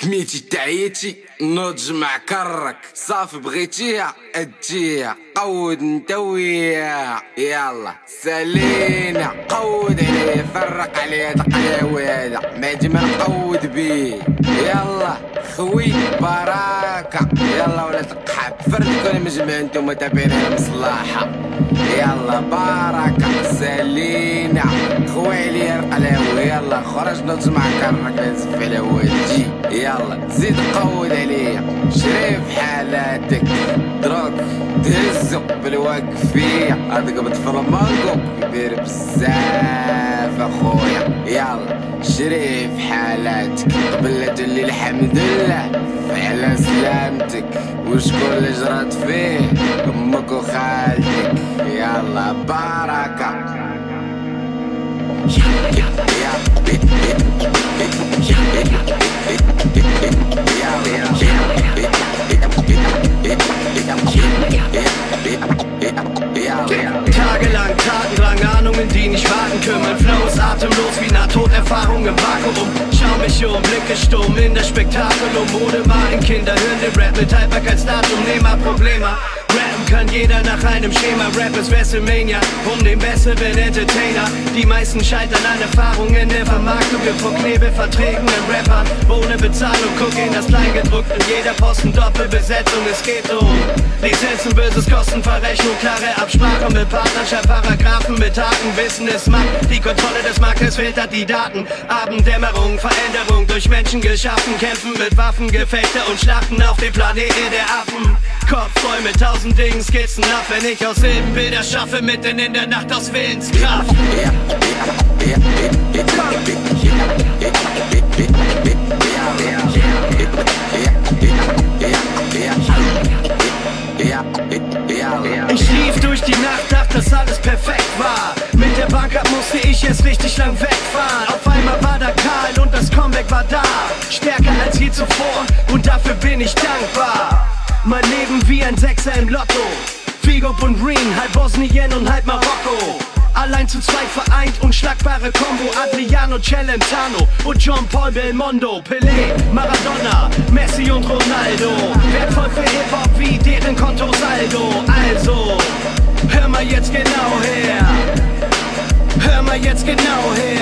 سميتي تعيتي نضج مع كرك صافي بغيتيها اديها قود انت وياها يلا سالينا قود عليه فرق عليه تقلاويدا ما ديما نقود بيه يلا خوي براكة يلا ولا تقحب فردكم مجمع انتم تابعين المصلحة يلا بركة سالينا خوي عليا القلاوي يلا خرج نضج مع كرك نزف على والدي يلا زيد قود عليا شريف حالاتك دروك تهزو بالواقف فيا هادك بتفرمانكو كبير بزاف اخويا يلا شريف حالاتك قبل تولي الحمد لله على سلامتك وشكون اللي جرات فيه امك وخالتك يلا بركة Tagelang Tatendrang, Ahnungen, die nicht warten kümmern. Flow ist atemlos wie Nahtoderfahrung im Vakuum. Schau mich um, Blicke stumm in das Spektakulum. Mode, Kinder hören den Rap mit Haltbarkeitsdatum. Nehm mal Probleme. Rappen kann jeder nach einem Schema. Rap ist WrestleMania, den besseren Entertainer. Die meisten scheitern an Erfahrung in der Vermarktung von knebelverträgenden Rappern. Ohne Bezahlung, guck in das Kleingedruckte. Jeder Posten Doppelbesetzung, es geht um Lizenzen, böses Kostenverrechnung, klare Absprache mit Partnerschaft, Paragraphen mit Haken. Wissen es macht, die Kontrolle des Marktes filtert die Daten. Abenddämmerung, Veränderung durch Menschen geschaffen. Kämpfen mit Waffen, Gefechte und Schlachten auf dem Planeten der Affen. Kopf voll mit 1000 Dingen, Skizzen ab, wenn ich aus Silben Bilder schaffe, mitten in der Nacht aus Willenskraft. Ich lief durch die Nacht, dachte, dass alles perfekt war. Mit der Bank ab musste ich erst richtig lang wegfahren. Auf einmal war da Karl und das Comeback war da. Stärker als je zuvor und dafür bin ich dankbar. Mein Leben wie ein Sechser im Lotto. Figo und Reen, halb Bosnien und halb Marokko. Allein zu zweit vereint, unschlagbare Combo. Adriano Celentano und John Paul Belmondo. Pelé, Maradona, Messi und Ronaldo. Wertvoll für Hip-Hop wie deren Kontosaldo. Also, hör mal jetzt genau her. Hör mal jetzt genau her.